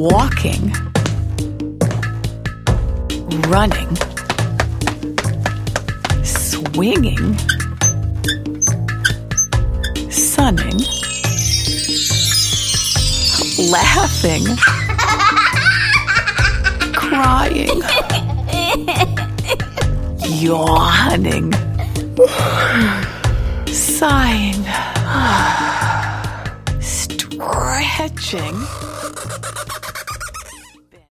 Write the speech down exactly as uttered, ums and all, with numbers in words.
walking, running, swinging, sunning, laughing, crying, yawning, sighing, stretching,